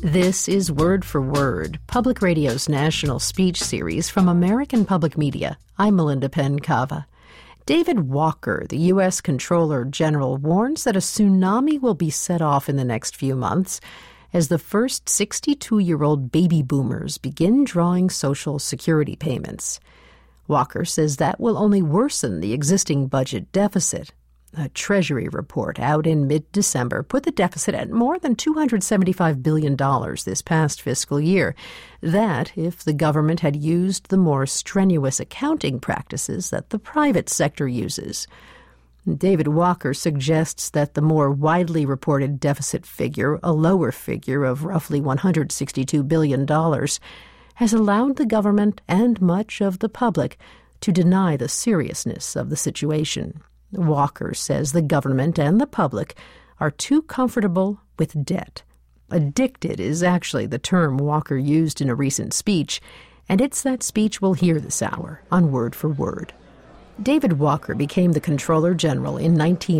This is Word for Word, Public Radio's national speech series from American Public Media. I'm Melinda Penn-Cava. David Walker, the U.S. Comptroller General, warns that a tsunami will be set off in the next few months as the first 62-year-old baby boomers begin drawing Social Security payments. Walker says that will only worsen the existing budget deficit. A Treasury report out in mid-December put the deficit at more than $275 billion this past fiscal year. That, if the government had used the more strenuous accounting practices that the private sector uses. David Walker suggests that the more widely reported deficit figure, a lower figure of roughly $162 billion, has allowed the government and much of the public to deny the seriousness of the situation. Walker says the government and the public are too comfortable with debt. Addicted is actually the term Walker used in a recent speech, and it's that speech we'll hear this hour on Word for Word. David Walker became the Comptroller General in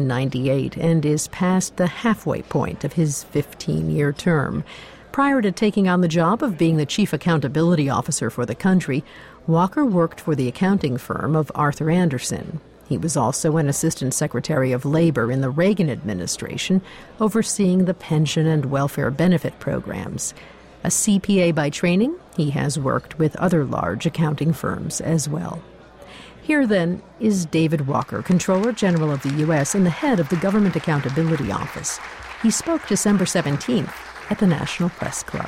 1998 and is past the halfway point of his 15-year term. Prior to taking on the job of being the Chief Accountability Officer for the country, Walker worked for the accounting firm of Arthur Andersen. He was also an Assistant Secretary of Labor in the Reagan administration, overseeing the pension and welfare benefit programs. A CPA by training, he has worked with other large accounting firms as well. Here, then, is David Walker, Comptroller General of the U.S. and the head of the Government Accountability Office. He spoke December 17th at the National Press Club.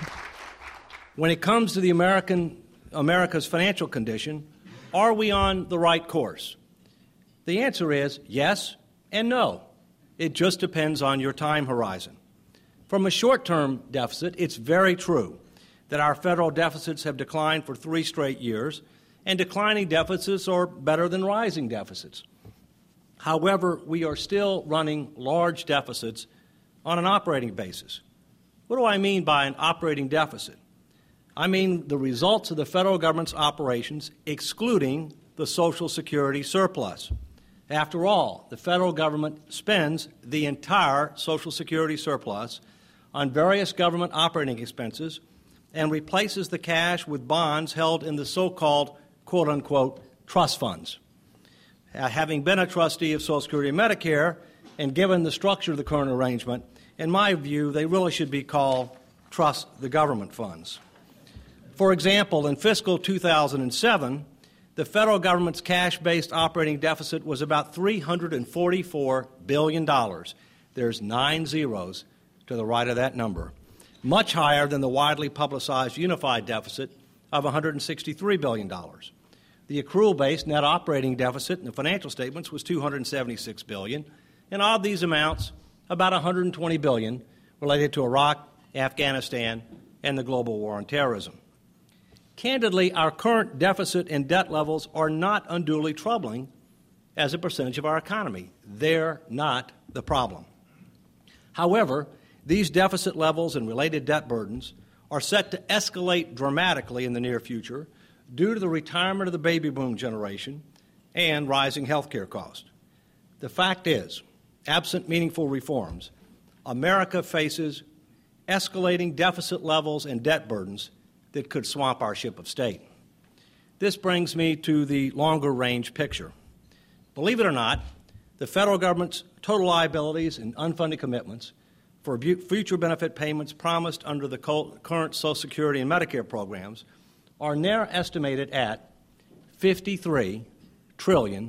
When it comes to the America's financial condition, are we on the right course? The answer is yes and no. It just depends on your time horizon. From a short-term deficit, it's very true that our federal deficits have declined for 3 straight years, and declining deficits are better than rising deficits. However, we are still running large deficits on an operating basis. What do I mean by an operating deficit? I mean the results of the federal government's operations excluding the Social Security surplus. After all, the federal government spends the entire Social Security surplus on various government operating expenses and replaces the cash with bonds held in the so-called, quote-unquote, trust funds. Having been a trustee of Social Security and Medicare, and given the structure of the current arrangement, in my view, they really should be called trust the government funds. For example, in fiscal 2007, the federal government's cash-based operating deficit was about $344 billion. There's 9 zeros to the right of that number, much higher than the widely publicized unified deficit of $163 billion. The accrual-based net operating deficit in the financial statements was $276 billion, and of these amounts, about $120 billion related to Iraq, Afghanistan, and the global war on terrorism. Candidly, our current deficit and debt levels are not unduly troubling as a percentage of our economy. They're not the problem. However, these deficit levels and related debt burdens are set to escalate dramatically in the near future due to the retirement of the baby boom generation and rising health care costs. The fact is, absent meaningful reforms, America faces escalating deficit levels and debt burdens that could swamp our ship of state. This brings me to the longer-range picture. Believe it or not, the federal government's total liabilities and unfunded commitments for future benefit payments promised under the current Social Security and Medicare programs are now estimated at $53 trillion.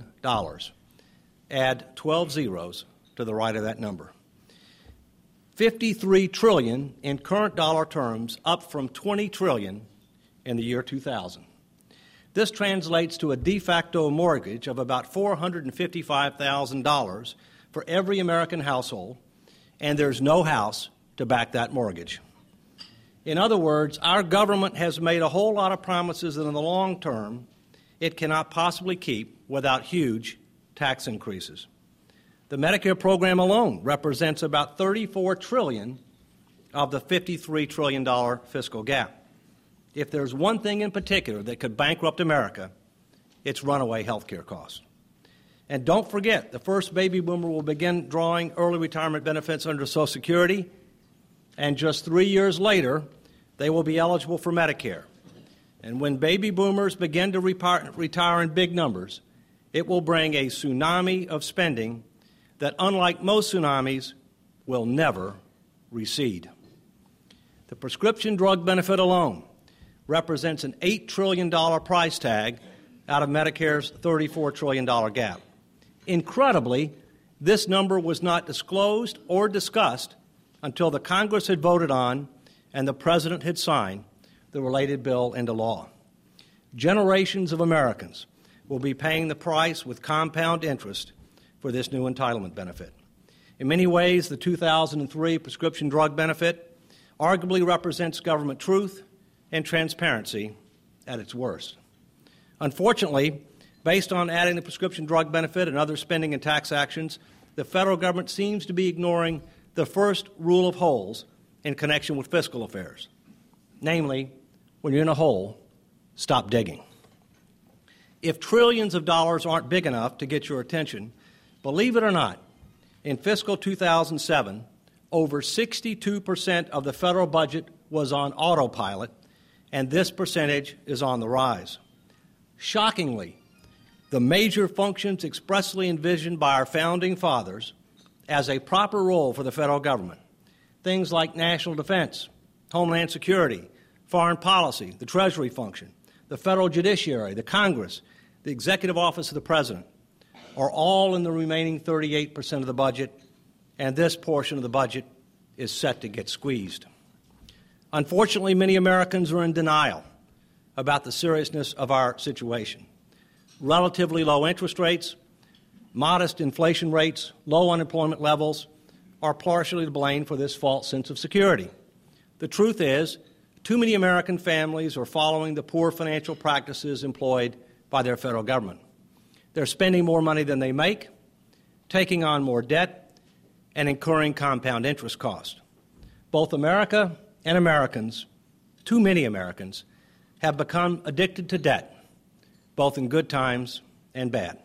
Add 12 zeros to the right of that number. $53 trillion in current dollar terms, up from $20 trillion in the year 2000. This translates to a de facto mortgage of about $455,000 for every American household, and there's no house to back that mortgage. In other words, our government has made a whole lot of promises that in the long term it cannot possibly keep without huge tax increases. The Medicare program alone represents about $34 trillion of the $53 trillion fiscal gap. If there's one thing in particular that could bankrupt America, it's runaway health care costs. And don't forget, the first baby boomer will begin drawing early retirement benefits under Social Security, and just 3 years later, they will be eligible for Medicare. And when baby boomers begin to retire in big numbers, it will bring a tsunami of spending that, unlike most tsunamis, will never recede. The prescription drug benefit alone represents an $8 trillion price tag out of Medicare's $34 trillion gap. Incredibly, this number was not disclosed or discussed until the Congress had voted on and the President had signed the related bill into law. Generations of Americans will be paying the price with compound interest for this new entitlement benefit. In many ways, the 2003 prescription drug benefit arguably represents government truth and transparency at its worst. Unfortunately, based on adding the prescription drug benefit and other spending and tax actions, the federal government seems to be ignoring the first rule of holes in connection with fiscal affairs. Namely, when you're in a hole, stop digging. If trillions of dollars aren't big enough to get your attention, believe it or not, in fiscal 2007, over 62% of the federal budget was on autopilot, and this percentage is on the rise. Shockingly, the major functions expressly envisioned by our founding fathers as a proper role for the federal government, things like national defense, homeland security, foreign policy, the Treasury function, the federal judiciary, the Congress, the executive office of the President, are all in the remaining 38% of the budget, and this portion of the budget is set to get squeezed. Unfortunately, many Americans are in denial about the seriousness of our situation. Relatively low interest rates, modest inflation rates, low unemployment levels are partially to blame for this false sense of security. The truth is, too many American families are following the poor financial practices employed by their federal government. They're spending more money than they make, taking on more debt, and incurring compound interest costs. Both America and Americans, too many Americans, have become addicted to debt, both in good times and bad.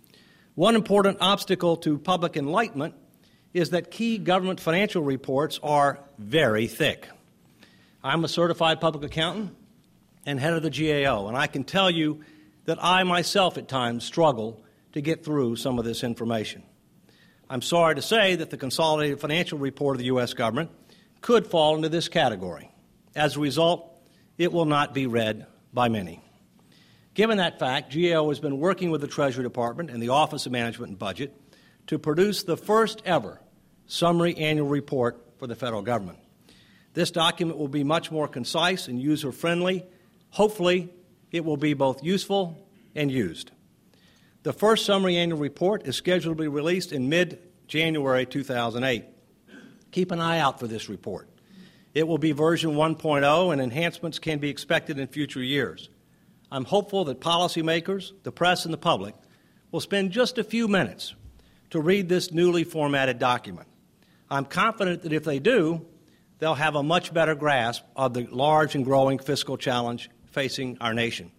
One important obstacle to public enlightenment is that key government financial reports are very thick. I'm a certified public accountant and head of the GAO, and I can tell you that I myself at times struggle to get through some of this information. I'm sorry to say that the Consolidated Financial Report of the U.S. government could fall into this category. As a result, it will not be read by many. Given that fact, GAO has been working with the Treasury Department and the Office of Management and Budget to produce the first ever summary annual report for the federal government. This document will be much more concise and user-friendly. Hopefully, it will be both useful and used. The first summary annual report is scheduled to be released in mid-January 2008. Keep an eye out for this report. It will be version 1.0, and enhancements can be expected in future years. I'm hopeful that policymakers, the press, and the public will spend just a few minutes to read this newly formatted document. I'm confident that if they do, they'll have a much better grasp of the large and growing fiscal challenge facing our nation.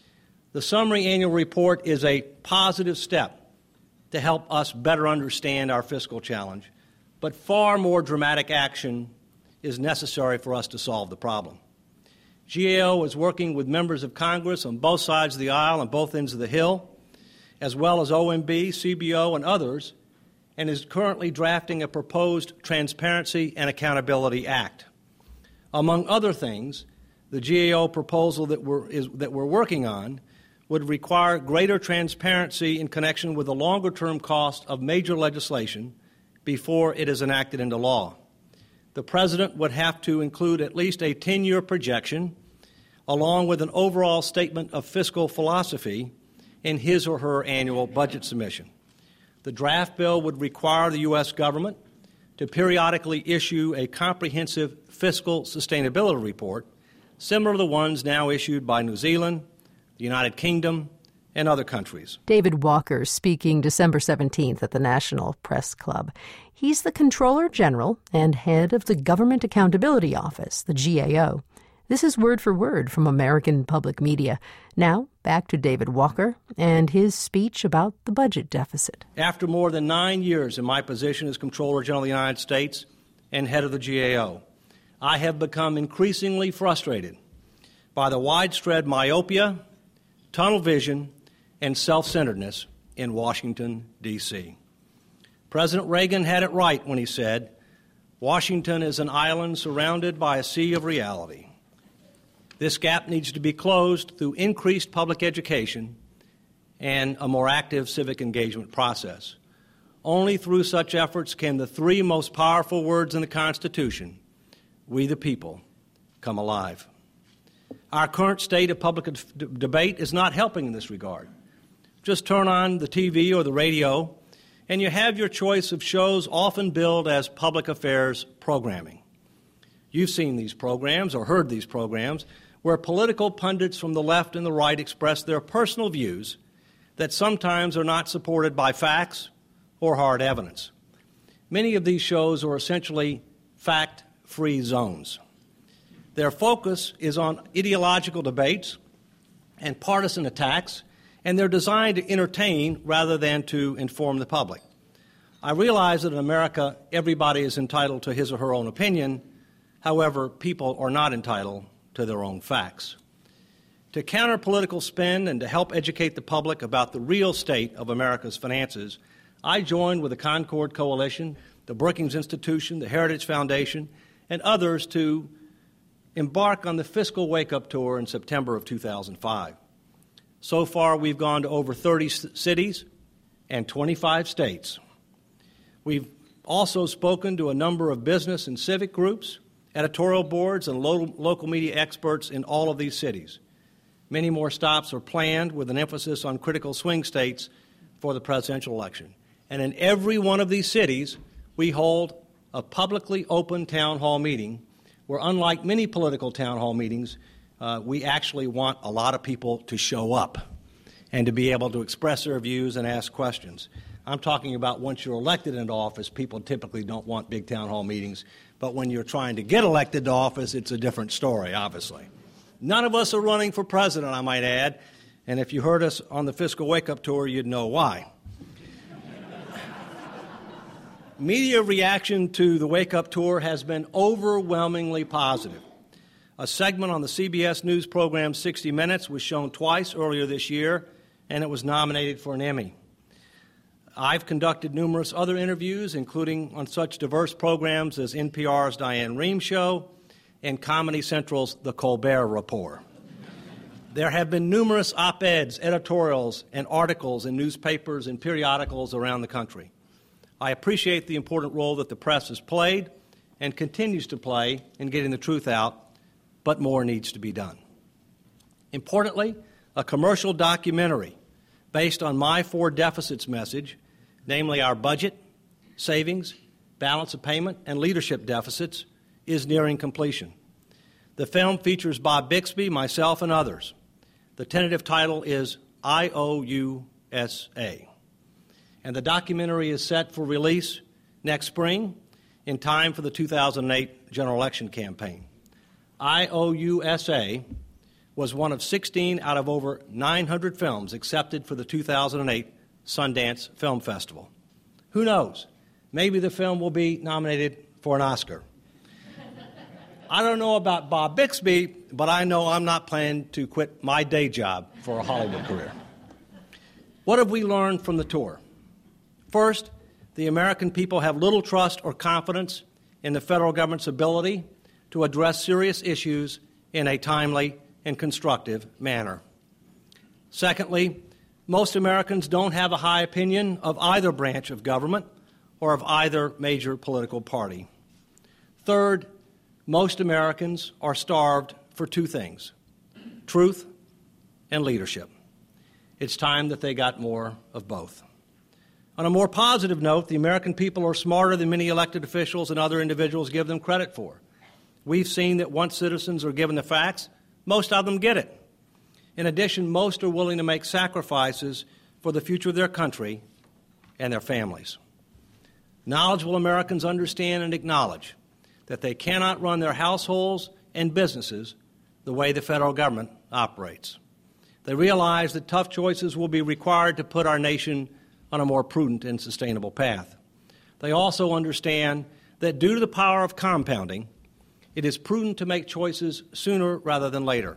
The summary annual report is a positive step to help us better understand our fiscal challenge, but far more dramatic action is necessary for us to solve the problem. GAO is working with members of Congress on both sides of the aisle, on both ends of the Hill, as well as OMB, CBO, and others, and is currently drafting a proposed Transparency and Accountability Act. Among other things, the GAO proposal that we're working on would require greater transparency in connection with the longer-term cost of major legislation before it is enacted into law. The President would have to include at least a 10-year projection, along with an overall statement of fiscal philosophy in his or her annual budget submission. The draft bill would require the U.S. government to periodically issue a comprehensive fiscal sustainability report, similar to the ones now issued by New Zealand, the United Kingdom, and other countries. David Walker speaking December 17th at the National Press Club. He's the Comptroller General and head of the Government Accountability Office, the GAO. This is Word for Word from American Public Media. Now, back to David Walker and his speech about the budget deficit. After more than 9 years in my position as Comptroller General of the United States and head of the GAO, I have become increasingly frustrated by the widespread myopia, tunnel vision, and self-centeredness in Washington, D.C. President Reagan had it right when he said, "Washington is an island surrounded by a sea of reality." This gap needs to be closed through increased public education and a more active civic engagement process. Only through such efforts can the three most powerful words in the Constitution, "We the people," come alive. Our current state of public debate is not helping in this regard. Just turn on the TV or the radio, and you have your choice of shows often billed as public affairs programming. You've seen these programs or heard these programs where political pundits from the left and the right express their personal views that sometimes are not supported by facts or hard evidence. Many of these shows are essentially fact-free zones. Their focus is on ideological debates and partisan attacks, and they're designed to entertain rather than to inform the public. I realize that in America, everybody is entitled to his or her own opinion. However, people are not entitled to their own facts. To counter political spin and to help educate the public about the real state of America's finances, I joined with the Concord Coalition, the Brookings Institution, the Heritage Foundation, and others to embark on the Fiscal Wake-Up Tour in September of 2005. So far, we've gone to over 30 cities and 25 states. We've also spoken to a number of business and civic groups, editorial boards, and local media experts in all of these cities. Many more stops are planned with an emphasis on critical swing states for the presidential election. And in every one of these cities, we hold a publicly open town hall meeting where, unlike many political town hall meetings, we actually want a lot of people to show up and to be able to express their views and ask questions. I'm talking about once you're elected into office, people typically don't want big town hall meetings. But when you're trying to get elected to office, it's a different story, obviously. None of us are running for president, I might add. And if you heard us on the Fiscal Wake-Up Tour, you'd know why. Media reaction to the Wake-Up Tour has been overwhelmingly positive. A segment on the CBS News program 60 Minutes was shown twice earlier this year, and it was nominated for an Emmy. I've conducted numerous other interviews, including on such diverse programs as NPR's Diane Rehm Show and Comedy Central's The Colbert Report. There have been numerous op-eds, editorials, and articles in newspapers and periodicals around the country. I appreciate the important role that the press has played and continues to play in getting the truth out, but more needs to be done. Importantly, a commercial documentary based on my four deficits message, namely our budget, savings, balance of payment, and leadership deficits, is nearing completion. The film features Bob Bixby, myself, and others. The tentative title is IOUSA. And the documentary is set for release next spring in time for the 2008 general election campaign. IOUSA was one of 16 out of over 900 films accepted for the 2008 Sundance Film Festival. Who knows? Maybe the film will be nominated for an Oscar. I don't know about Bob Bixby, but I know I'm not planning to quit my day job for a Hollywood career. What have we learned from the tour? First, the American people have little trust or confidence in the federal government's ability to address serious issues in a timely and constructive manner. Secondly, most Americans don't have a high opinion of either branch of government or of either major political party. Third, most Americans are starved for two things: truth and leadership. It's time that they got more of both. On a more positive note, the American people are smarter than many elected officials and other individuals give them credit for. We've seen that once citizens are given the facts, most of them get it. In addition, most are willing to make sacrifices for the future of their country and their families. Knowledgeable Americans understand and acknowledge that they cannot run their households and businesses the way the federal government operates. They realize that tough choices will be required to put our nation on a more prudent and sustainable path. They also understand that due to the power of compounding, it is prudent to make choices sooner rather than later.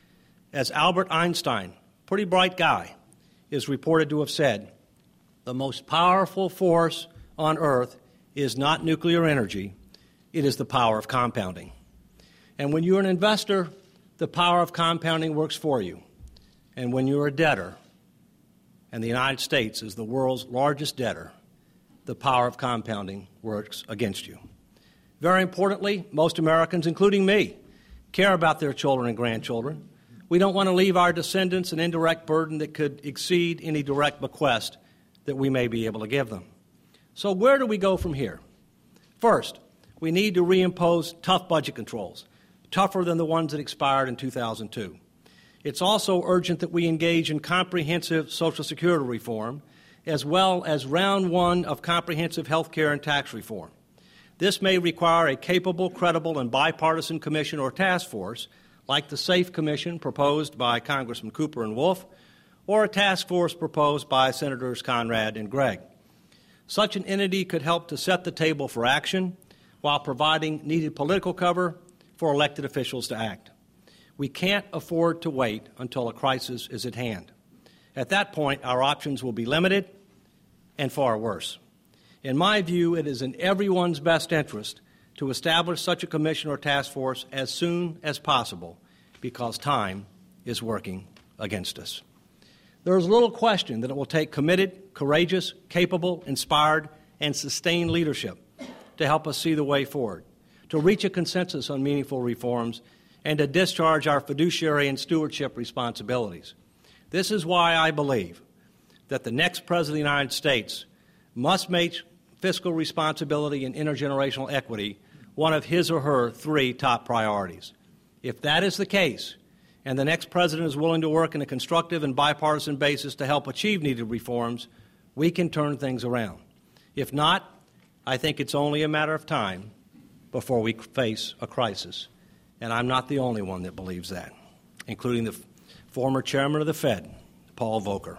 As Albert Einstein, pretty bright guy, is reported to have said, the most powerful force on Earth is not nuclear energy, it is the power of compounding. And when you're an investor, the power of compounding works for you. And when you're a debtor, and the United States is the world's largest debtor, the power of compounding works against you. Very importantly, most Americans, including me, care about their children and grandchildren. We don't want to leave our descendants an indirect burden that could exceed any direct bequest that we may be able to give them. So where do we go from here? First, we need to reimpose tough budget controls, tougher than the ones that expired in 2002. It's also urgent that we engage in comprehensive Social Security reform, as well as round one of comprehensive health care and tax reform. This may require a capable, credible, and bipartisan commission or task force, like the SAFE Commission proposed by Congressman Cooper and Wolf, or a task force proposed by Senators Conrad and Gregg. Such an entity could help to set the table for action while providing needed political cover for elected officials to act. We can't afford to wait until a crisis is at hand. At that point, our options will be limited and far worse. In my view, it is in everyone's best interest to establish such a commission or task force as soon as possible because time is working against us. There is little question that it will take committed, courageous, capable, inspired, and sustained leadership to help us see the way forward, to reach a consensus on meaningful reforms, and to discharge our fiduciary and stewardship responsibilities. This is why I believe that the next President of the United States must make fiscal responsibility and intergenerational equity one of his or her three top priorities. If that is the case, and the next president is willing to work on a constructive and bipartisan basis to help achieve needed reforms, we can turn things around. If not, I think it's only a matter of time before we face a crisis. And I'm not the only one that believes that, including the former chairman of the Fed, Paul Volcker.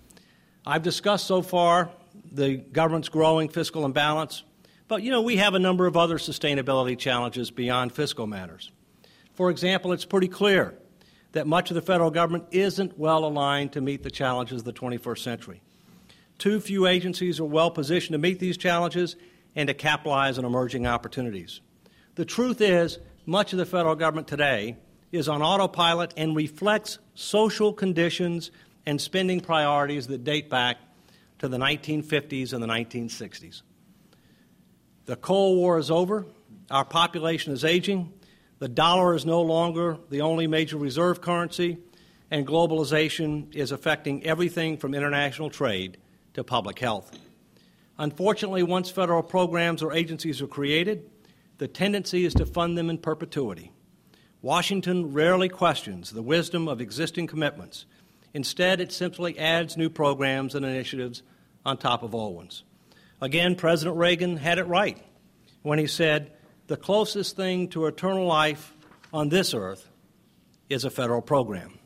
I've discussed so far the government's growing fiscal imbalance, but, we have a number of other sustainability challenges beyond fiscal matters. For example, it's pretty clear that much of the federal government isn't well aligned to meet the challenges of the 21st century. Too few agencies are well positioned to meet these challenges and to capitalize on emerging opportunities. The truth is, much of the federal government today is on autopilot and reflects social conditions and spending priorities that date back to the 1950s and the 1960s. The Cold War is over. Our population is aging. The dollar is no longer the only major reserve currency, and globalization is affecting everything from international trade to public health. Unfortunately, once federal programs or agencies are created, the tendency is to fund them in perpetuity. Washington rarely questions the wisdom of existing commitments. Instead, it simply adds new programs and initiatives on top of old ones. Again, President Reagan had it right when he said, the closest thing to eternal life on this earth is a federal program.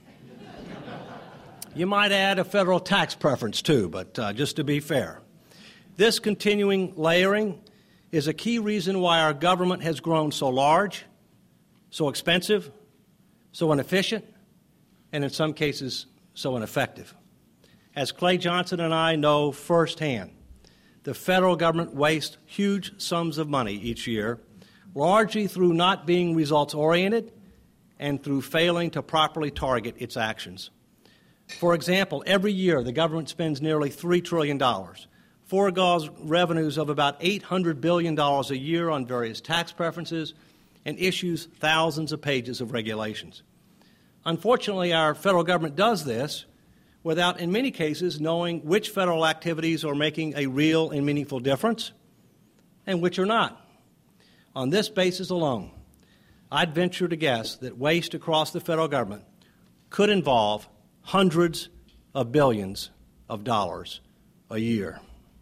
You might add a federal tax preference, too, but just to be fair. This continuing layering is a key reason why our government has grown so large, so expensive, so inefficient, and in some cases, so ineffective. As Clay Johnson and I know firsthand, the federal government wastes huge sums of money each year, largely through not being results-oriented and through failing to properly target its actions. For example, every year the government spends nearly $3 trillion, foregoes revenues of about $800 billion a year on various tax preferences, and issues thousands of pages of regulations. Unfortunately, our federal government does this without, in many cases, knowing which federal activities are making a real and meaningful difference and which are not. On this basis alone, I'd venture to guess that waste across the federal government could involve hundreds of billions of dollars a year.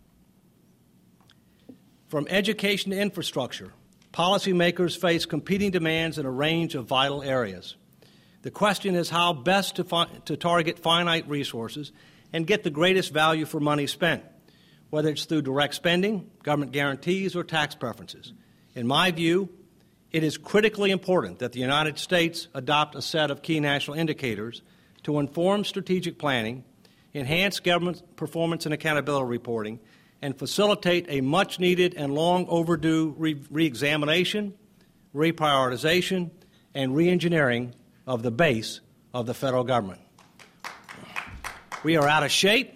From education to infrastructure, policymakers face competing demands in a range of vital areas. The question is how best to target finite resources and get the greatest value for money spent, whether it's through direct spending, government guarantees, or tax preferences. In my view, It is critically important that the United States adopt a set of key national indicators to inform strategic planning, enhance government performance and accountability reporting, and facilitate a much-needed and long-overdue re-examination, reprioritization, and re-engineering of the base of the federal government. We are out of shape,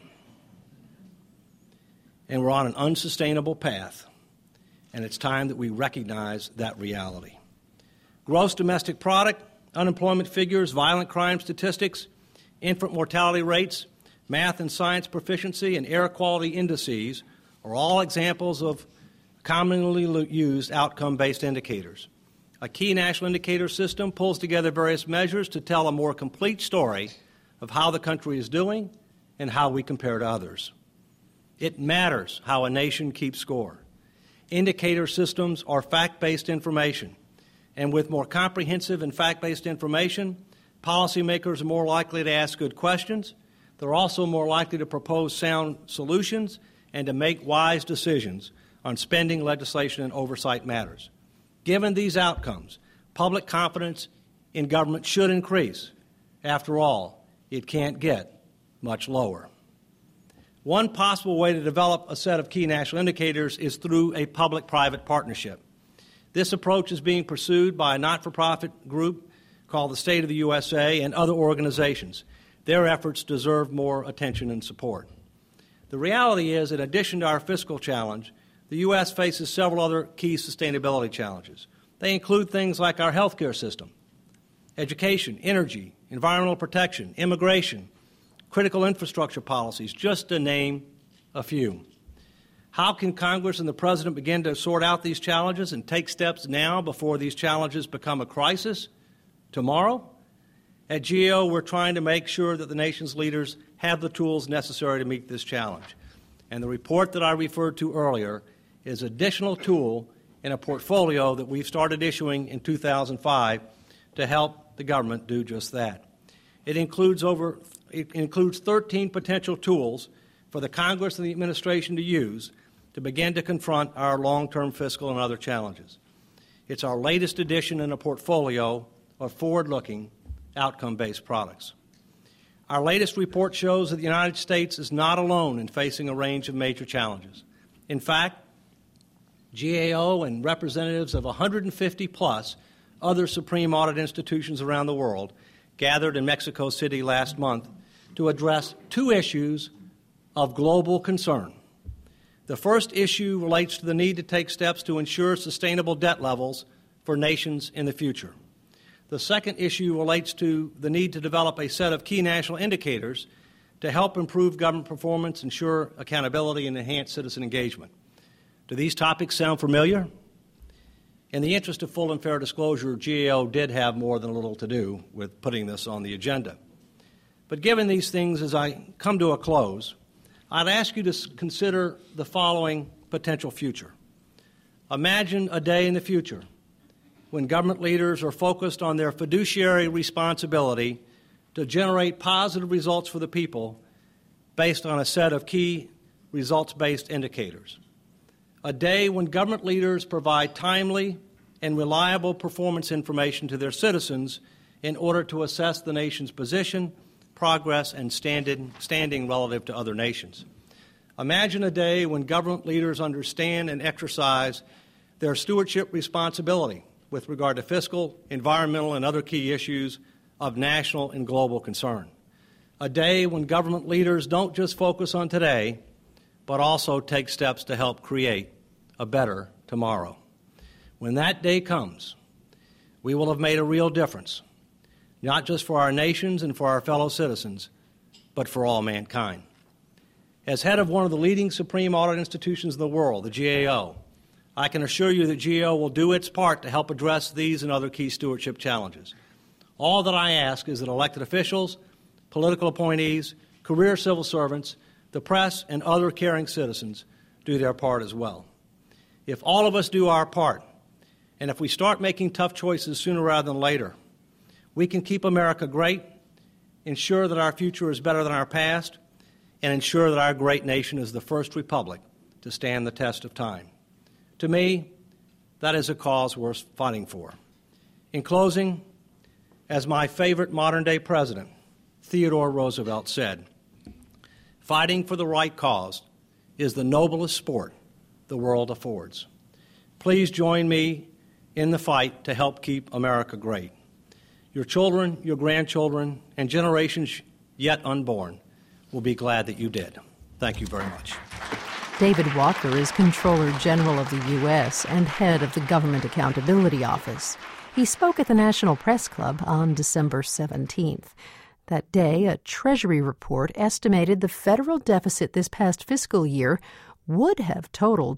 and we're on an unsustainable path, and it's time that we recognize that reality. Gross domestic product, unemployment figures, violent crime statistics, infant mortality rates, math and science proficiency, and air quality indices are all examples of commonly used outcome-based indicators. A key national indicator system pulls together various measures to tell a more complete story of how the country is doing and how we compare to others. It matters how a nation keeps score. Indicator systems are fact-based information, and with more comprehensive and fact-based information, policymakers are more likely to ask good questions. They're also more likely to propose sound solutions and to make wise decisions on spending, legislation, and oversight matters. Given these outcomes, public confidence in government should increase. After all, it can't get much lower. One possible way to develop a set of key national indicators is through a public-private partnership. This approach is being pursued by a not-for-profit group called the State of the USA and other organizations. Their efforts deserve more attention and support. The reality is, in addition to our fiscal challenge, the U.S. faces several other key sustainability challenges. They include things like our health care system, education, energy, environmental protection, immigration, critical infrastructure policies, just to name a few. How can Congress and the President begin to sort out these challenges and take steps now before these challenges become a crisis tomorrow? At GAO, we're trying to make sure that the nation's leaders have the tools necessary to meet this challenge. And the report that I referred to earlier is an additional tool in a portfolio that we've started issuing in 2005 to help the government do just that. It includes 13 potential tools for the Congress and the administration to use to begin to confront our long-term fiscal and other challenges. It's our latest addition in a portfolio of forward-looking, outcome-based products. Our latest report shows that the United States is not alone in facing a range of major challenges. In fact, GAO and representatives of 150-plus other Supreme Audit institutions around the world gathered in Mexico City last month to address two issues of global concern. The first issue relates to the need to take steps to ensure sustainable debt levels for nations in the future. The second issue relates to the need to develop a set of key national indicators to help improve government performance, ensure accountability, and enhance citizen engagement. Do these topics sound familiar? In the interest of full and fair disclosure, GAO did have more than a little to do with putting this on the agenda. But given these things, as I come to a close, I'd ask you to consider the following potential future. Imagine a day in the future when government leaders are focused on their fiduciary responsibility to generate positive results for the people based on a set of key results-based indicators. A day when government leaders provide timely and reliable performance information to their citizens in order to assess the nation's position, progress, and standing relative to other nations. Imagine a day when government leaders understand and exercise their stewardship responsibility with regard to fiscal, environmental, and other key issues of national and global concern. A day when government leaders don't just focus on today, but also take steps to help create a better tomorrow. When that day comes, we will have made a real difference, not just for our nations and for our fellow citizens, but for all mankind. As head of one of the leading supreme audit institutions in the world, the GAO, I can assure you that GAO will do its part to help address these and other key stewardship challenges. All that I ask is that elected officials, political appointees, career civil servants, the press, and other caring citizens do their part as well. If all of us do our part, and if we start making tough choices sooner rather than later, we can keep America great, ensure that our future is better than our past, and ensure that our great nation is the first republic to stand the test of time. To me, that is a cause worth fighting for. In closing, as my favorite modern-day president, Theodore Roosevelt, said, fighting for the right cause is the noblest sport the world affords. Please join me in the fight to help keep America great. Your children, your grandchildren, and generations yet unborn will be glad that you did. Thank you very much. David Walker is Comptroller General of the U.S. and head of the Government Accountability Office. He spoke at the National Press Club on December 17th. That day, a Treasury report estimated the federal deficit this past fiscal year would have totaled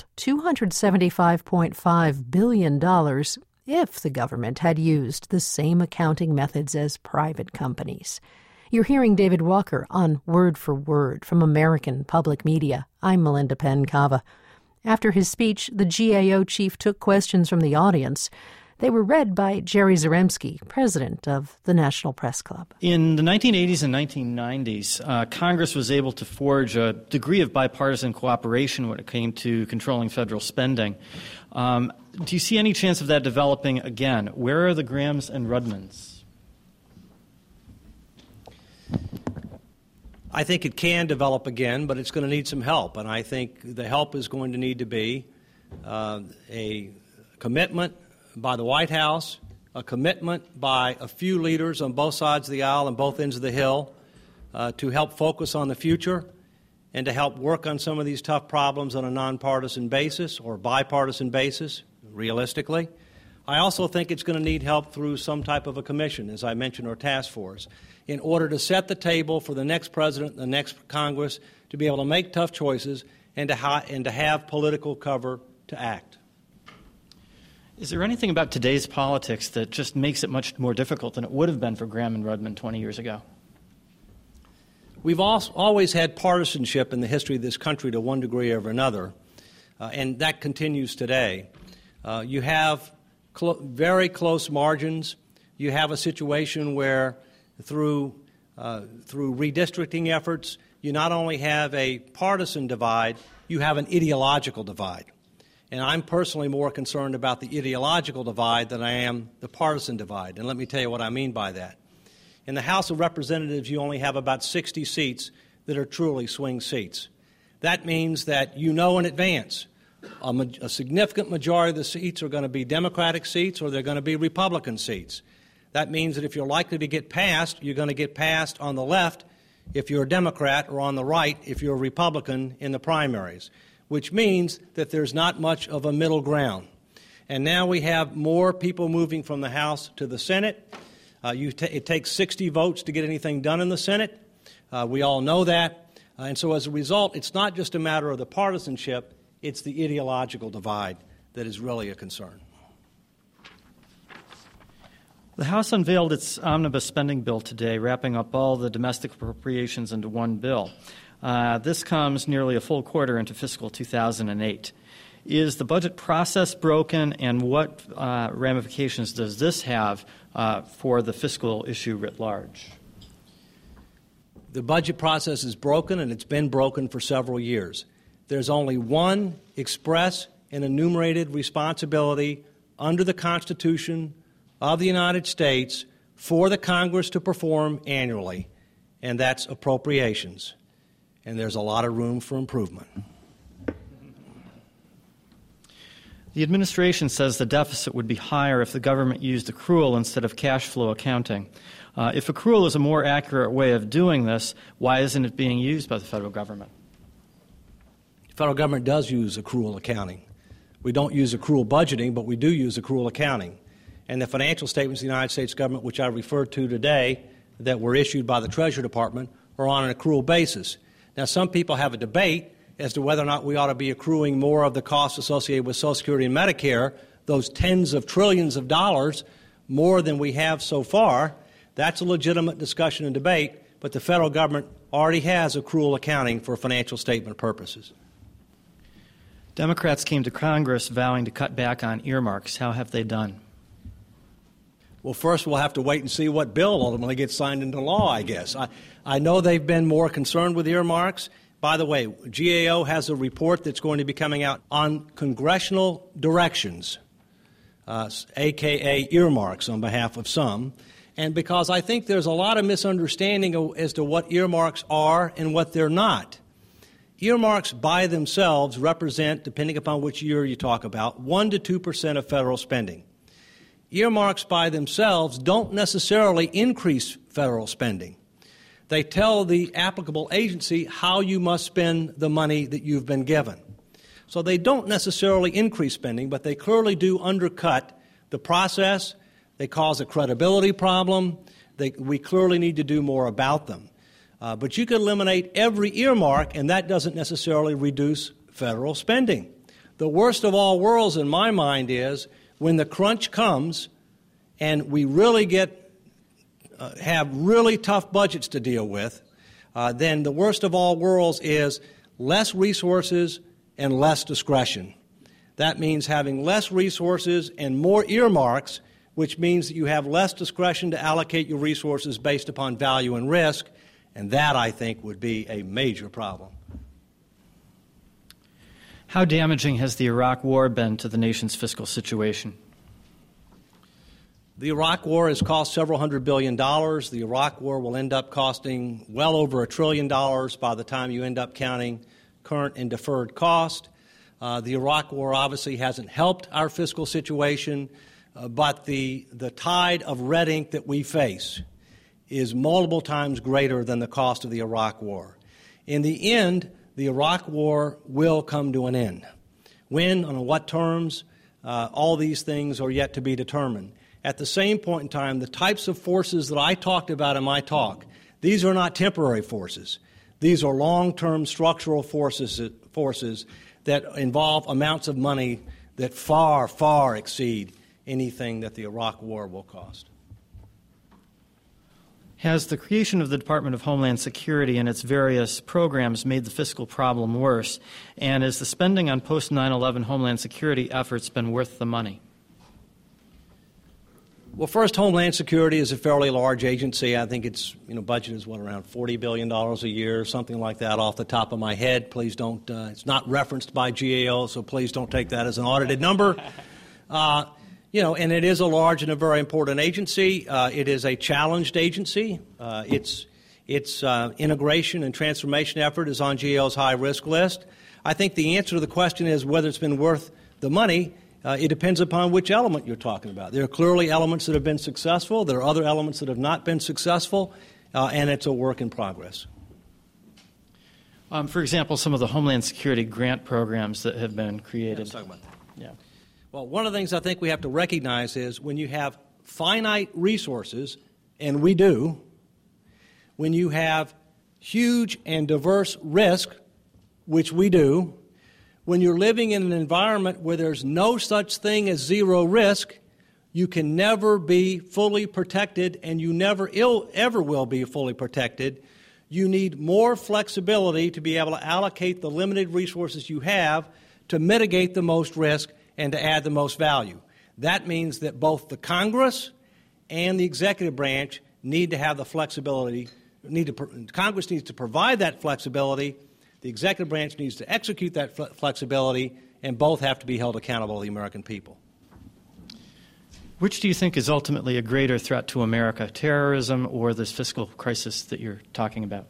$275.5 billion if the government had used the same accounting methods as private companies. You're hearing David Walker on Word for Word from American Public Media. I'm Melinda Penn-Cava. After his speech, the GAO chief took questions from the audience. They were read by Jerry Zaremski, president of the National Press Club. In the 1980s and 1990s, Congress was able to forge a degree of bipartisan cooperation when it came to controlling federal spending. Do you see any chance of that developing again? Where are the Grahams and Rudmans? I think it can develop again, but it's going to need some help. And I think the help is going to need to be a commitment by the White House, a commitment by a few leaders on both sides of the aisle and both ends of the Hill to help focus on the future and to help work on some of these tough problems on a nonpartisan basis or bipartisan basis, realistically. I also think it's going to need help through some type of a commission, as I mentioned, or task force, in order to set the table for the next president, the next Congress, to be able to make tough choices and to have political cover to act. Is there anything about today's politics that just makes it much more difficult than it would have been for Graham and Rudman 20 years ago? We've always had partisanship in the history of this country to one degree or another, and that continues today. You have very close margins. You have a situation where through redistricting efforts, you not only have a partisan divide, you have an ideological divide. And I'm personally more concerned about the ideological divide than I am the partisan divide. And let me tell you what I mean by that. In the House of Representatives, you only have about 60 seats that are truly swing seats. That means that you know in advance a significant majority of the seats are going to be Democratic seats or they're going to be Republican seats. That means that if you're likely to get passed, you're going to get passed on the left if you're a Democrat or on the right if you're a Republican in the primaries, which means that there's not much of a middle ground. And now we have more people moving from the House to the Senate. It takes 60 votes to get anything done in the Senate. We all know that. And so as a result, it's not just a matter of the partisanship, it's the ideological divide that is really a concern. The House unveiled its omnibus spending bill today, wrapping up all the domestic appropriations into one bill. This comes nearly a full quarter into fiscal 2008. Is the budget process broken, and what ramifications does this have for the fiscal issue writ large? The budget process is broken, and it's been broken for several years. There's only one express and enumerated responsibility under the Constitution of the United States for the Congress to perform annually, and that's appropriations. And there's a lot of room for improvement. The administration says the deficit would be higher if the government used accrual instead of cash flow accounting. If accrual is a more accurate way of doing this, why isn't it being used by the federal government? The federal government does use accrual accounting. We don't use accrual budgeting, but we do use accrual accounting. And the financial statements of the United States government, which I referred to today, that were issued by the Treasury Department, are on an accrual basis. Now, some people have a debate as to whether or not we ought to be accruing more of the costs associated with Social Security and Medicare, those tens of trillions of dollars, more than we have so far. That's a legitimate discussion and debate, but the federal government already has accrual accounting for financial statement purposes. Democrats came to Congress vowing to cut back on earmarks. How have they done? Well, first we'll have to wait and see what bill ultimately gets signed into law, I guess. I know they've been more concerned with earmarks. By the way, GAO has a report that's going to be coming out on congressional directions a.k.a. earmarks on behalf of some, and because I think there's a lot of misunderstanding as to what earmarks are and what they're not. Earmarks by themselves represent, depending upon which year you talk about, 1 to 2% of federal spending. Earmarks by themselves don't necessarily increase federal spending. They tell the applicable agency how you must spend the money that you've been given. So they don't necessarily increase spending, but they clearly do undercut the process. They cause a credibility problem. We clearly need to do more about them. But you can eliminate every earmark, and that doesn't necessarily reduce federal spending. The worst of all worlds in my mind is when the crunch comes and we really have really tough budgets to deal with, then the worst of all worlds is less resources and less discretion. That means having less resources and more earmarks, which means that you have less discretion to allocate your resources based upon value and risk, and that, I think, would be a major problem. How damaging has the Iraq War been to the nation's fiscal situation? The Iraq War has cost several $100 billion. The Iraq War will end up costing well over $1 trillion by the time you end up counting current and deferred cost. The Iraq War obviously hasn't helped our fiscal situation, but the tide of red ink that we face is multiple times greater than the cost of the Iraq War. In the end, the Iraq War will come to an end. When, on what terms, all these things are yet to be determined. At the same point in time, the types of forces that I talked about in my talk, these are not temporary forces. These are long-term structural forces that involve amounts of money that far, far exceed anything that the Iraq War will cost. Has the creation of the Department of Homeland Security and its various programs made the fiscal problem worse? And has the spending on post-9/11 Homeland Security efforts been worth the money? Well, first, Homeland Security is a fairly large agency. I think its budget is around $40 billion a year, something like that off the top of my head. Please don't, it's not referenced by GAO, so please don't take that as an audited number. And it is a large and a very important agency. It is a challenged agency. Its integration and transformation effort is on GAO's high-risk list. I think the answer to the question is whether it's been worth the money. It depends upon which element you're talking about. There are clearly elements that have been successful. There are other elements that have not been successful, and it's a work in progress. For example, some of the Homeland Security grant programs that have been created. Let's talk about that. Yeah. Well, one of the things I think we have to recognize is when you have finite resources, and we do, when you have huge and diverse risk, which we do, when you're living in an environment where there's no such thing as zero risk, you can never be fully protected, and you never ever will be fully protected. You need more flexibility to be able to allocate the limited resources you have to mitigate the most risk and to add the most value. That means that both the Congress and the executive branch need to have the flexibility. Congress needs to provide that flexibility. The executive branch needs to execute that flexibility, and both have to be held accountable to the American people. Which do you think is ultimately a greater threat to America, terrorism or this fiscal crisis that you're talking about?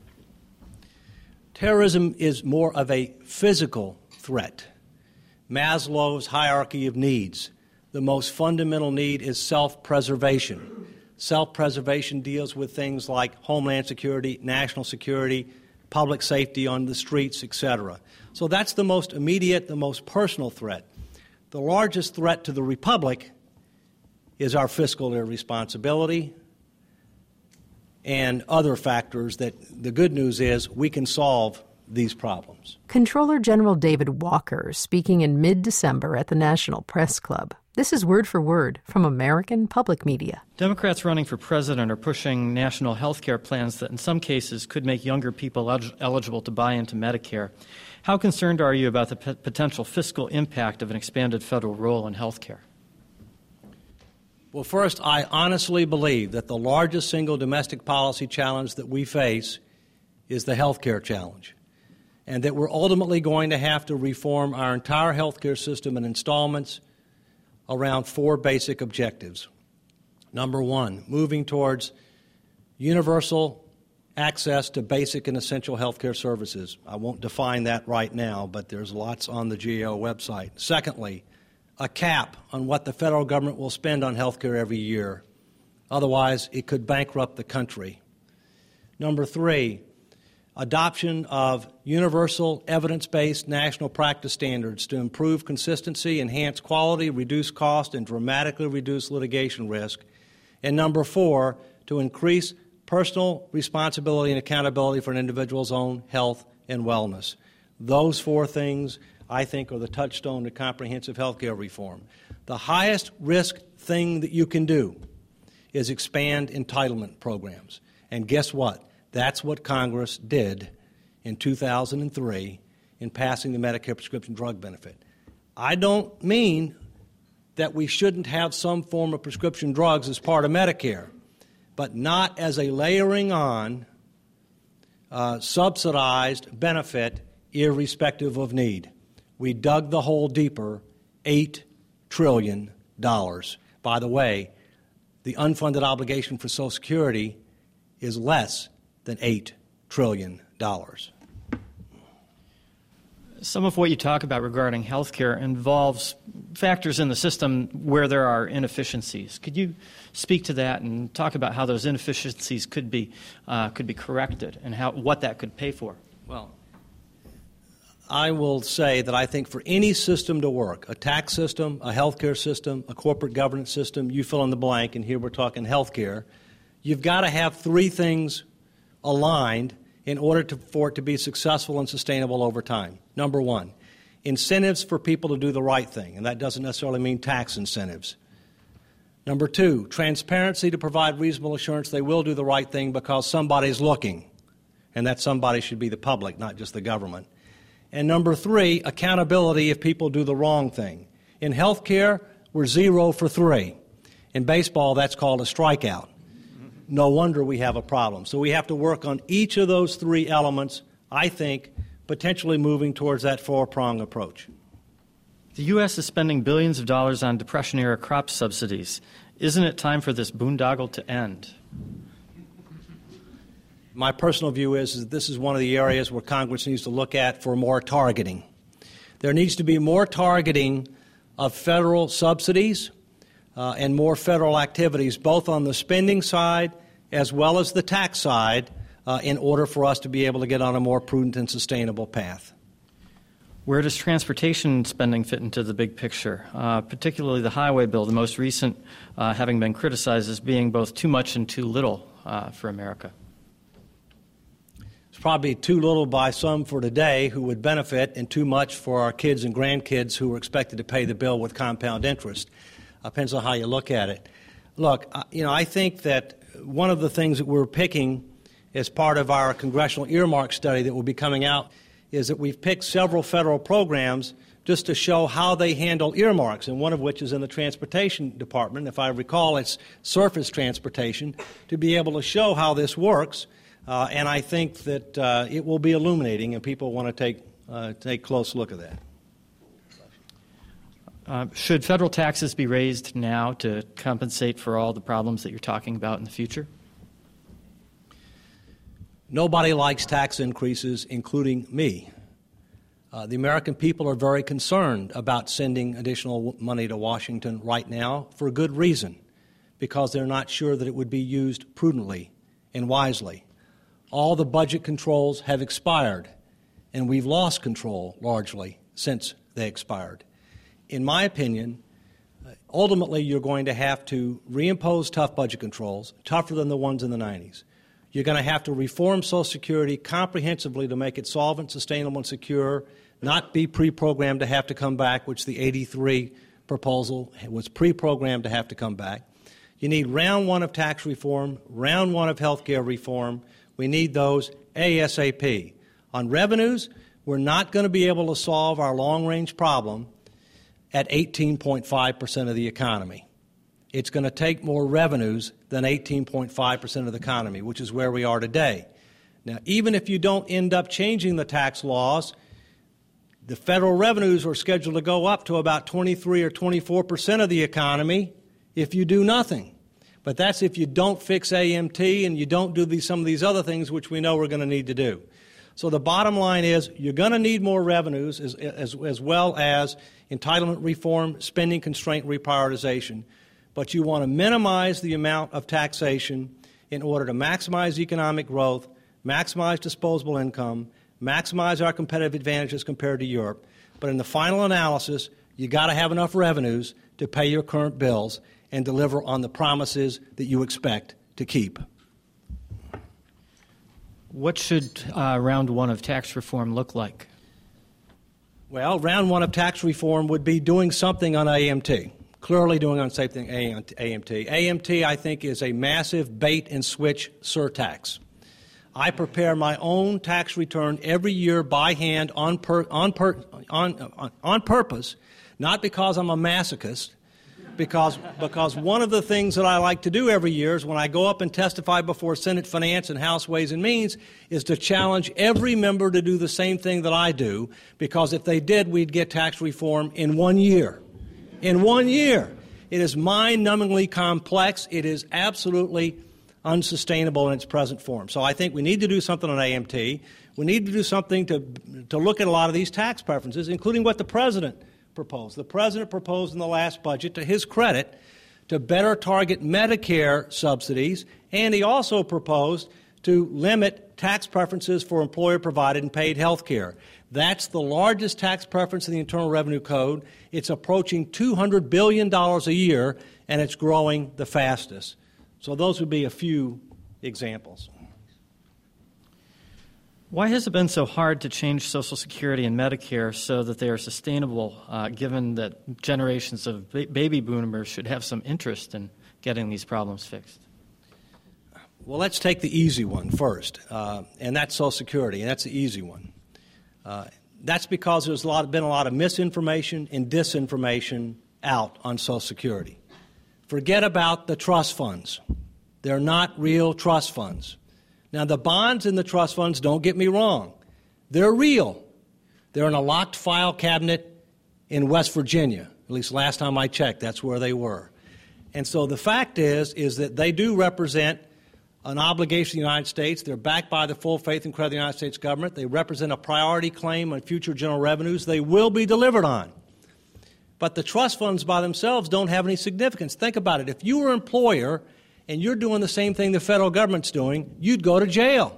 Terrorism is more of a physical threat. Maslow's hierarchy of needs. The most fundamental need is self-preservation. Self-preservation deals with things like homeland security, national security, public safety on the streets, etc. So that's the most immediate, the most personal threat. The largest threat to the republic is our fiscal irresponsibility and other factors that the good news is we can solve these problems. Comptroller General David Walker speaking in mid-December at the National Press Club. This is Word for Word from American Public Media. Democrats running for president are pushing national health care plans that in some cases could make younger people eligible to buy into Medicare. How concerned are you about the potential fiscal impact of an expanded federal role in health care? Well, first, I honestly believe that the largest single domestic policy challenge that we face is the health care challenge, and that we're ultimately going to have to reform our entire health care system in installments around four basic objectives. Number one, moving towards universal access to basic and essential health care services. I won't define that right now, but there's lots on the GAO website. Secondly, a cap on what the federal government will spend on health care every year. Otherwise, it could bankrupt the country. Number three, adoption of universal evidence-based national practice standards to improve consistency, enhance quality, reduce cost, and dramatically reduce litigation risk. And number four, to increase personal responsibility and accountability for an individual's own health and wellness. Those four things, I think, are the touchstone to comprehensive health care reform. The highest risk thing that you can do is expand entitlement programs. And guess what? That's what Congress did in 2003 in passing the Medicare prescription drug benefit. I don't mean that we shouldn't have some form of prescription drugs as part of Medicare, but not as a layering on subsidized benefit irrespective of need. We dug the hole deeper, $8 trillion. By the way, the unfunded obligation for Social Security is less than $8 trillion. Some of what you talk about regarding health care involves factors in the system where there are inefficiencies. Could you speak to that and talk about how those inefficiencies could be corrected and what that could pay for? Well, I will say that I think for any system to work, a tax system, a health care system, a corporate governance system, you fill in the blank, and here we're talking health care, you've got to have three things aligned in order for it to be successful and sustainable over time. Number one, incentives for people to do the right thing, and that doesn't necessarily mean tax incentives. Number two, transparency to provide reasonable assurance they will do the right thing because somebody's looking, and that somebody should be the public, not just the government. And number three, accountability if people do the wrong thing. In health care, we're 0 for 3. In baseball, that's called a strikeout. No wonder we have a problem. So we have to work on each of those three elements, I think, potentially moving towards that four-prong approach. The U.S. is spending billions of dollars on Depression-era crop subsidies. Isn't it time for this boondoggle to end? My personal view is that this is one of the areas where Congress needs to look at for more targeting. There needs to be more targeting of federal subsidies and more federal activities, both on the spending side as well as the tax side, in order for us to be able to get on a more prudent and sustainable path. Where does transportation spending fit into the big picture, particularly the highway bill, the most recent having been criticized as being both too much and too little for America? It's probably too little by some for today who would benefit and too much for our kids and grandkids who are expected to pay the bill with compound interest. Depends on how you look at it. Look, I think that one of the things that we're picking as part of our congressional earmark study that will be coming out is that we've picked several federal programs just to show how they handle earmarks, and one of which is in the Transportation Department. If I recall, it's surface transportation, to be able to show how this works. And I think that it will be illuminating, and people want to take a close look at that. Should federal taxes be raised now to compensate for all the problems that you're talking about in the future? Nobody likes tax increases, including me. The American people are very concerned about sending additional money to Washington right now for good reason, because they're not sure that it would be used prudently and wisely. All the budget controls have expired, and we've lost control largely since they expired. In my opinion, ultimately you're going to have to reimpose tough budget controls, tougher than the ones in the 90s. You're going to have to reform Social Security comprehensively to make it solvent, sustainable, and secure, not be pre-programmed to have to come back, which the 83 proposal was pre-programmed to have to come back. You need round one of tax reform, round one of health care reform. We need those ASAP. On revenues, we're not going to be able to solve our long-range problem at 18.5% of the economy. It's going to take more revenues than 18.5% of the economy, which is where we are today. Now, even if you don't end up changing the tax laws, The federal revenues are scheduled to go up to about 23 or 24% of the economy if you do nothing. But that's if you don't fix AMT and you don't do some of these other things which we know we're going to need to do. So the bottom line is you're going to need more revenues as well as entitlement reform, spending constraint reprioritization. But you want to minimize the amount of taxation in order to maximize economic growth, maximize disposable income, maximize our competitive advantages compared to Europe. But in the final analysis, you got to have enough revenues to pay your current bills and deliver on the promises that you expect to keep. What should round one of tax reform look like? Well, round one of tax reform would be doing something on AMT, clearly doing on something AMT. AMT, I think, is a massive bait-and-switch surtax. I prepare my own tax return every year by hand on purpose, not because I'm a masochist, because one of the things that I like to do every year is when I go up and testify before Senate Finance and House Ways and Means is to challenge every member to do the same thing that I do, because if they did, we'd get tax reform in 1 year. In 1 year. It is mind-numbingly complex. It is absolutely unsustainable in its present form. So I think we need to do something on AMT. We need to do something to look at a lot of these tax preferences, including what the President proposed. The President proposed in the last budget, to his credit, to better target Medicare subsidies, and he also proposed to limit tax preferences for employer-provided and paid health care. That's the largest tax preference in the Internal Revenue Code. It's approaching $200 billion a year, and it's growing the fastest. So those would be a few examples. Why has it been so hard to change Social Security and Medicare so that they are sustainable, given that generations of baby boomers should have some interest in getting these problems fixed? Well, let's take the easy one first, and that's Social Security, and that's the easy one. That's because there's been a lot of misinformation and disinformation out on Social Security. Forget about the trust funds. They're not real trust funds. Now, the bonds in the trust funds, don't get me wrong, they're real. They're in a locked file cabinet in West Virginia. At least last time I checked, that's where they were. And so the fact is that they do represent an obligation to the United States. They're backed by the full faith and credit of the United States government. They represent a priority claim on future general revenues. They will be delivered on. But the trust funds by themselves don't have any significance. Think about it. If you were an employer and you're doing the same thing the federal government's doing, you'd go to jail.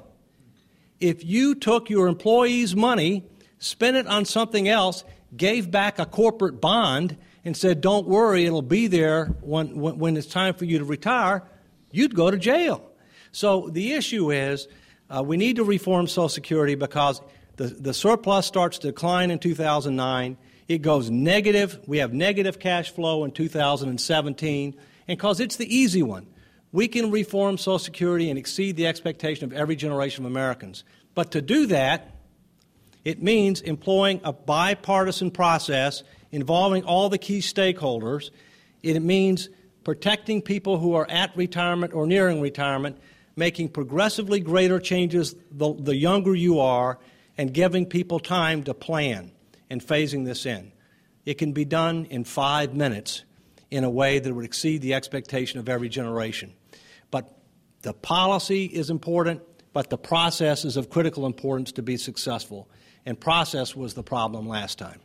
If you took your employees' money, spent it on something else, gave back a corporate bond, and said, don't worry, it'll be there when it's time for you to retire, you'd go to jail. So the issue is we need to reform Social Security because the surplus starts to decline in 2009. It goes negative. We have negative cash flow in 2017. And because it's the easy one, we can reform Social Security and exceed the expectation of every generation of Americans. But to do that, it means employing a bipartisan process involving all the key stakeholders. It means protecting people who are at retirement or nearing retirement, making progressively greater changes the younger you are, and giving people time to plan and phasing this in. It can be done in 5 minutes in a way that would exceed the expectation of every generation. But the policy is important, but the process is of critical importance to be successful. And process was the problem last time.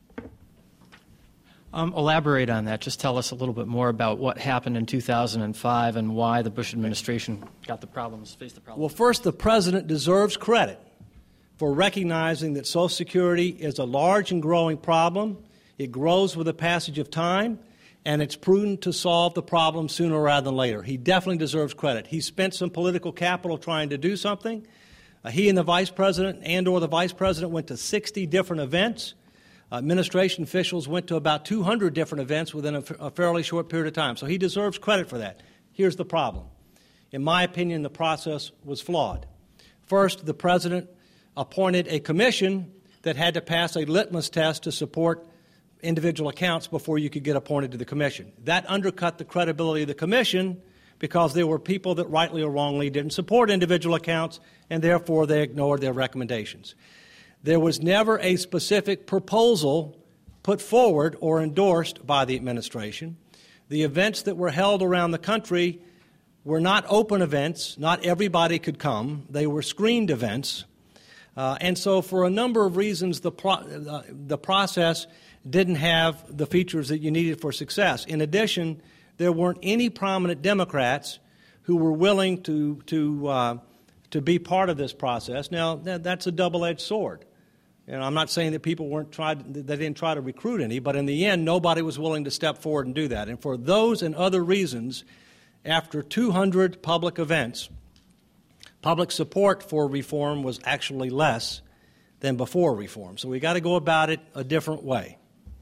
Elaborate on that. Just tell us a little bit more about what happened in 2005 and why the Bush administration faced the problems. Well, first, the President deserves credit for recognizing that Social Security is a large and growing problem. It grows with the passage of time, and it's prudent to solve the problem sooner rather than later. He definitely deserves credit. He spent some political capital trying to do something. He and the Vice President and/or the Vice President went to 60 different events. Administration officials went to about 200 different events within a fairly short period of time. So he deserves credit for that. Here's the problem. In my opinion, the process was flawed. First, the President appointed a commission that had to pass a litmus test to support individual accounts before you could get appointed to the commission. That undercut the credibility of the commission because there were people that rightly or wrongly didn't support individual accounts, and therefore they ignored their recommendations. There was never a specific proposal put forward or endorsed by the administration. The events that were held around the country were not open events. Not everybody could come. They were screened events. And so for a number of reasons, the process didn't have the features that you needed for success. In addition, there weren't any prominent Democrats who were willing to be part of this process. Now, that's a double-edged sword. And I'm not saying that people they didn't try to recruit any, but in the end, nobody was willing to step forward and do that. And for those and other reasons, after 200 public events, public support for reform was actually less than before reform. So we got to go about it a different way.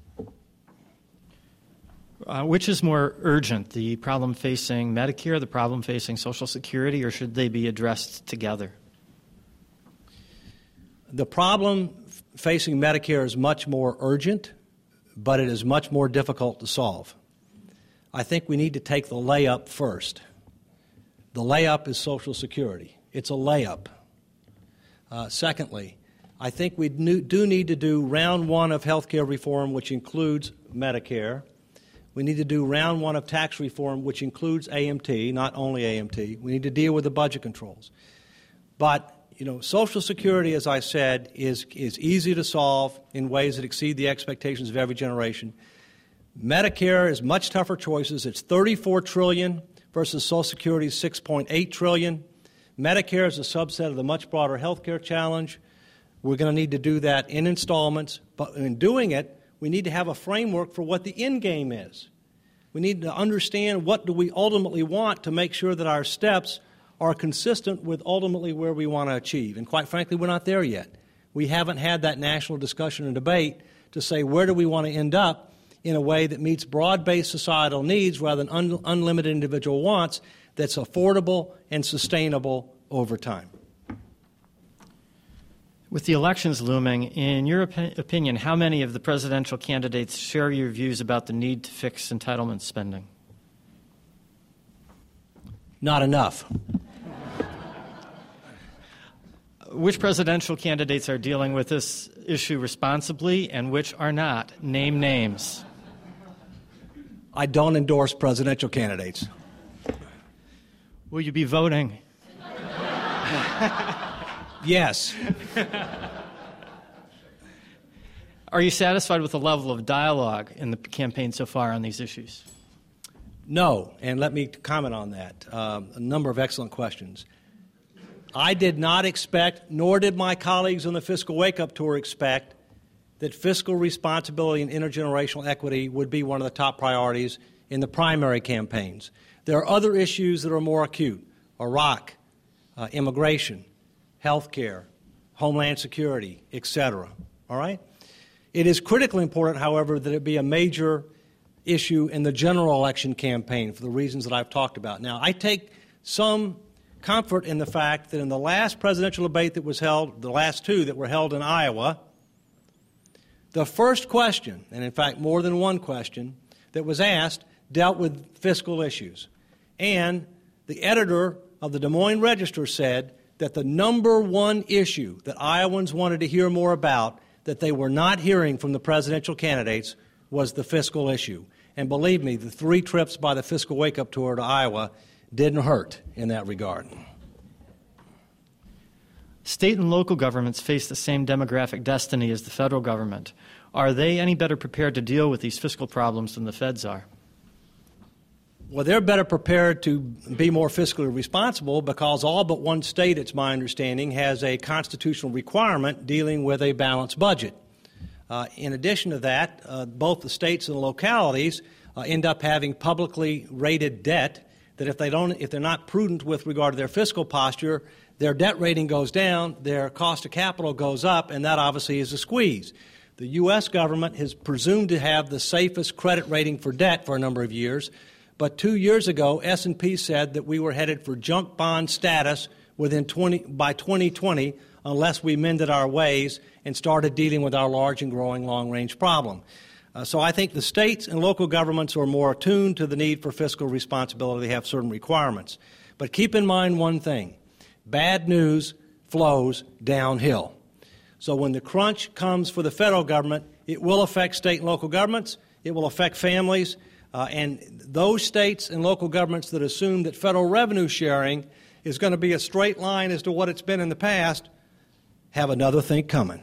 Which is more urgent, the problem facing Medicare, the problem facing Social Security, or should they be addressed together? The problem facing Medicare is much more urgent, but it is much more difficult to solve. I think we need to take the layup first. The layup is Social Security. It's a layup. Secondly, I think we do need to do round one of health care reform, which includes Medicare. We need to do round one of tax reform, which includes AMT, not only AMT. We need to deal with the budget controls. But, Social Security, as I said, is easy to solve in ways that exceed the expectations of every generation. Medicare is much tougher choices. It's $34 trillion versus Social Security's $6.8 trillion. Medicare is a subset of the much broader health care challenge. We're going to need to do that in installments. But in doing it, we need to have a framework for what the end game is. We need to understand what do we ultimately want to make sure that our steps are consistent with ultimately where we want to achieve. And quite frankly, we're not there yet. We haven't had that national discussion and debate to say where do we want to end up in a way that meets broad-based societal needs rather than unlimited individual wants that's affordable and sustainable over time. With the elections looming, in your opinion, how many of the presidential candidates share your views about the need to fix entitlement spending? Not enough. Which presidential candidates are dealing with this issue responsibly and which are not? Name names. I don't endorse presidential candidates. Will you be voting? Yes. Are you satisfied with the level of dialogue in the campaign so far on these issues? No, and let me comment on that. A number of excellent questions. I did not expect, nor did my colleagues on the Fiscal Wake-Up Tour expect, that fiscal responsibility and intergenerational equity would be one of the top priorities in the primary campaigns. There are other issues that are more acute: Iraq, immigration, health care, homeland security, etc. All right? It is critically important, however, that it be a major issue in the general election campaign for the reasons that I've talked about. Now, I take some comfort in the fact that in the last presidential debate that was held, the last two that were held in Iowa, the first question, and in fact more than one question, that was asked dealt with fiscal issues. And the editor of the Des Moines Register said that the number one issue that Iowans wanted to hear more about that they were not hearing from the presidential candidates was the fiscal issue. And believe me, the 3 trips by the Fiscal Wake-Up Tour to Iowa didn't hurt in that regard. State and local governments face the same demographic destiny as the federal government. Are they any better prepared to deal with these fiscal problems than the feds are? Well, they're better prepared to be more fiscally responsible because all but one state, it's my understanding, has a constitutional requirement dealing with a balanced budget. In addition to that, both the states and the localities end up having publicly rated debt that if they're not prudent with regard to their fiscal posture, their debt rating goes down, their cost of capital goes up, and that obviously is a squeeze. The U.S. government has presumed to have the safest credit rating for debt for a number of years, but 2 years ago, S&P said that we were headed for junk bond status by 2020 unless we mended our ways and started dealing with our large and growing long-range problem. So I think the states and local governments are more attuned to the need for fiscal responsibility. They have certain requirements. But keep in mind one thing. Bad news flows downhill. So when the crunch comes for the federal government, it will affect state and local governments, it will affect families, and those states and local governments that assume that federal revenue sharing is going to be a straight line as to what it's been in the past have another thing coming.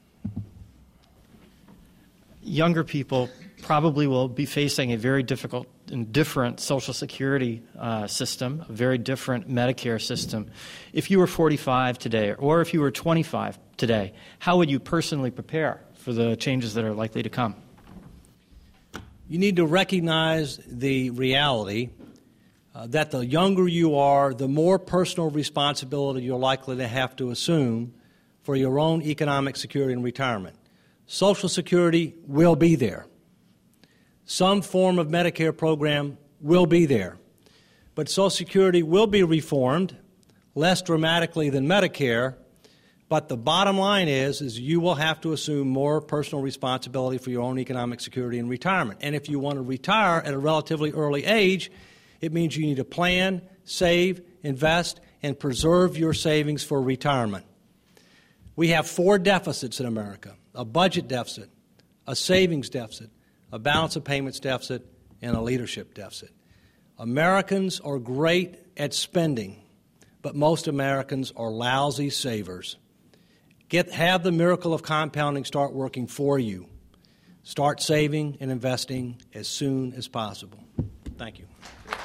Younger people probably will be facing a very difficult and different Social Security system, a very different Medicare system. If you were 45 today, or if you were 25 today, how would you personally prepare for the changes that are likely to come? You need to recognize the reality that the younger you are, the more personal responsibility you're likely to have to assume for your own economic security and retirement. Social Security will be there. Some form of Medicare program will be there. But Social Security will be reformed, less dramatically than Medicare, but the bottom line is you will have to assume more personal responsibility for your own economic security and retirement. And if you want to retire at a relatively early age, it means you need to plan, save, invest, and preserve your savings for retirement. We have 4 deficits in America: a budget deficit, a savings deficit, a balance of payments deficit, and a leadership deficit. Americans are great at spending, but most Americans are lousy savers. Have the miracle of compounding start working for you. Start saving and investing as soon as possible. Thank you.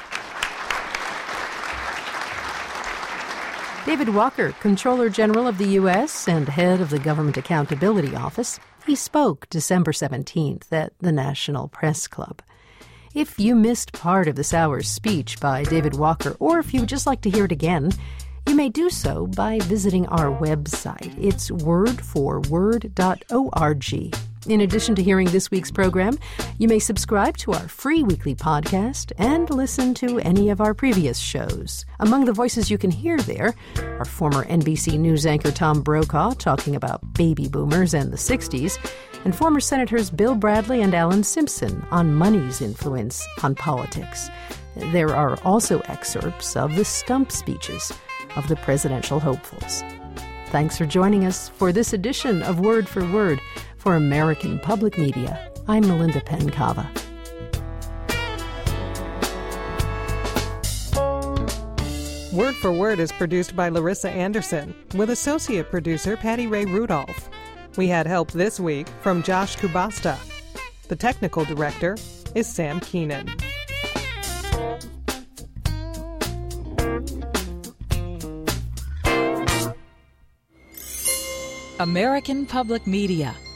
David Walker, Comptroller General of the U.S. and head of the Government Accountability Office, he spoke December 17th at the National Press Club. If you missed part of this hour's speech by David Walker, or if you would just like to hear it again, you may do so by visiting our website. It's wordforword.org. In addition to hearing this week's program, you may subscribe to our free weekly podcast and listen to any of our previous shows. Among the voices you can hear there are former NBC News anchor Tom Brokaw talking about baby boomers and the 60s, and former Senators Bill Bradley and Alan Simpson on money's influence on politics. There are also excerpts of the stump speeches of the presidential hopefuls. Thanks for joining us for this edition of Word for Word for American Public Media. I'm Melinda Penn-Cava. Word for Word is produced by Larissa Anderson with associate producer Patty Ray Rudolph. We had help this week from Josh Kubasta. The technical director is Sam Keenan. American Public Media